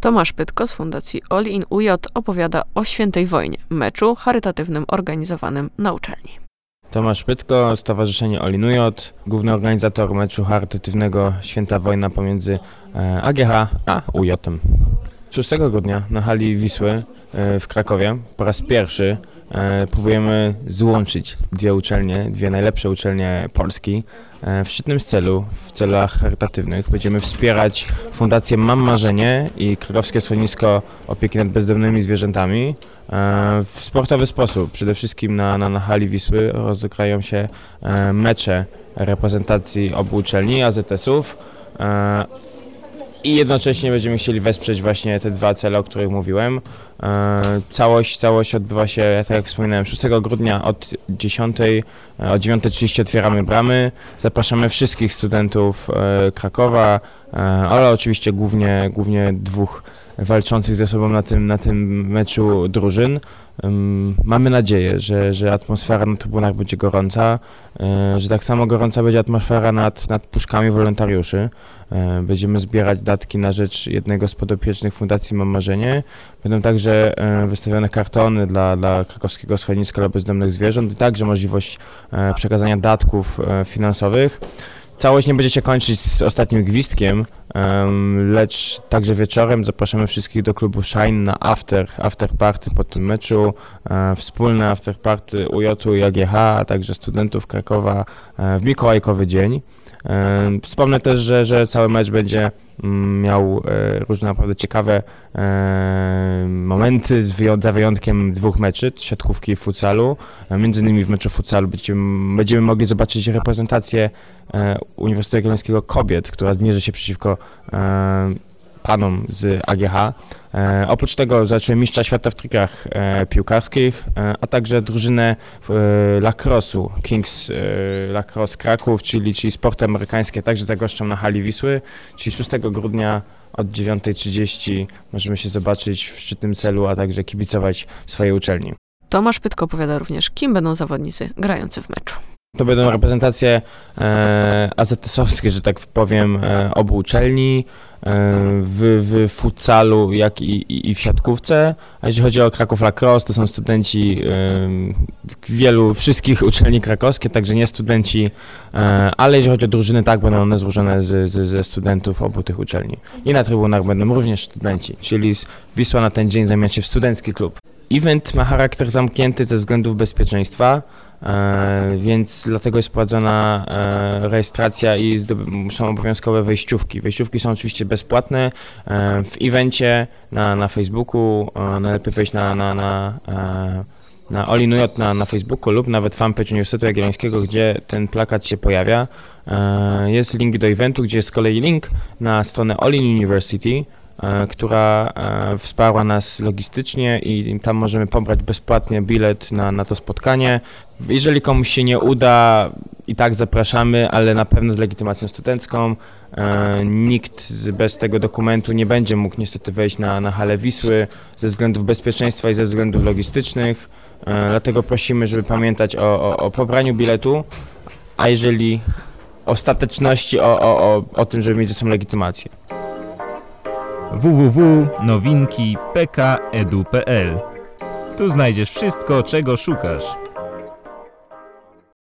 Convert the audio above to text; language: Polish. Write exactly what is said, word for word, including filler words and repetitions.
Tomasz Pytko z Fundacji All in U J opowiada o Świętej Wojnie, meczu charytatywnym organizowanym na uczelni. Tomasz Pytko, Stowarzyszenie All in U J, główny organizator meczu charytatywnego Święta Wojna pomiędzy A G H a U J-em. szóstego grudnia na hali Wisły w Krakowie po raz pierwszy próbujemy złączyć dwie uczelnie, dwie najlepsze uczelnie Polski w szczytnym celu, w celach charytatywnych. Będziemy wspierać Fundację Mam Marzenie i Krakowskie Schronisko Opieki nad Bezdomnymi Zwierzętami w sportowy sposób. Przede wszystkim na, na, na hali Wisły rozegrają się mecze reprezentacji obu uczelni, A Z S-ów. I jednocześnie będziemy chcieli wesprzeć właśnie te dwa cele, o których mówiłem. Całość, całość odbywa się, tak jak wspominałem, szóstego grudnia od dziesiątej, o dziewiąta trzydzieści otwieramy bramy. Zapraszamy wszystkich studentów Krakowa, ale oczywiście głównie, głównie dwóch walczących ze sobą na tym, na tym meczu drużyn. Mamy nadzieję, że, że atmosfera na trybunach będzie gorąca, że tak samo gorąca będzie atmosfera nad, nad puszkami wolontariuszy. Będziemy zbierać datki na rzecz jednego z podopiecznych Fundacji Mam Marzenie. Będą także wystawione kartony dla, dla Krakowskiego Schroniska dla Bezdomnych Zwierząt i także możliwość przekazania datków finansowych. Całość nie będzie się kończyć z ostatnim gwizdkiem, lecz także wieczorem zapraszamy wszystkich do klubu Shine na after, after party po tym meczu, wspólne after party U J-u i A G H, a także studentów Krakowa w mikołajkowy dzień. Wspomnę też, że, że cały mecz będzie miał różne naprawdę ciekawe momenty, za wyjątkiem dwóch meczy, siatkówki i futsalu. Między innymi w meczu futsalu będziemy, będziemy mogli zobaczyć reprezentację Uniwersytetu Jagiellońskiego kobiet, która zmierzy się przeciwko panom z A G H. E, oprócz tego zobaczymy mistrza świata w trikach e, piłkarskich, e, a także drużynę e, lacrossu, Kings e, Lacrosse Kraków, czyli, czyli sporty amerykańskie, także zagoszczą na hali Wisły, czyli szóstego grudnia od dziewiąta trzydzieści możemy się zobaczyć w szczytnym celu, a także kibicować swojej uczelni. Tomasz Pytko opowiada również, kim będą zawodnicy grający w meczu. To będą reprezentacje e, A Z S-owskie, że tak powiem, e, obu uczelni, e, w, w futsalu, jak i, i, i w siatkówce. A jeśli chodzi o Kraków Lacrosse, to są studenci e, wielu, wszystkich uczelni krakowskich, także nie studenci, e, ale jeśli chodzi o drużyny, tak, będą one złożone z, z, ze studentów obu tych uczelni. I na trybunach będą również studenci, czyli Wisła na ten dzień zamienia się w studencki klub. Event ma charakter zamknięty ze względów bezpieczeństwa, e, więc dlatego jest prowadzona e, rejestracja i zdoby, są obowiązkowe wejściówki. Wejściówki są oczywiście bezpłatne. E, w evencie na, na Facebooku e, najlepiej wejść na, na, na, e, na All in U J na, na Facebooku lub nawet fanpage Uniwersytetu Jagiellońskiego, gdzie ten plakat się pojawia. E, jest link do eventu, gdzie jest z kolei link na stronę All in University, która wsparła nas logistycznie i tam możemy pobrać bezpłatnie bilet na, na to spotkanie. Jeżeli komuś się nie uda, i tak zapraszamy, ale na pewno z legitymacją studencką. Nikt bez tego dokumentu nie będzie mógł niestety wejść na, na halę Wisły ze względów bezpieczeństwa i ze względów logistycznych. Dlatego prosimy, żeby pamiętać o, o, o pobraniu biletu, a jeżeli ostateczności o, o, o, o tym, żeby mieć ze sobą legitymację. w w w kropka nowinki kropka p k kropka e d u kropka p l. Tu znajdziesz wszystko, czego szukasz.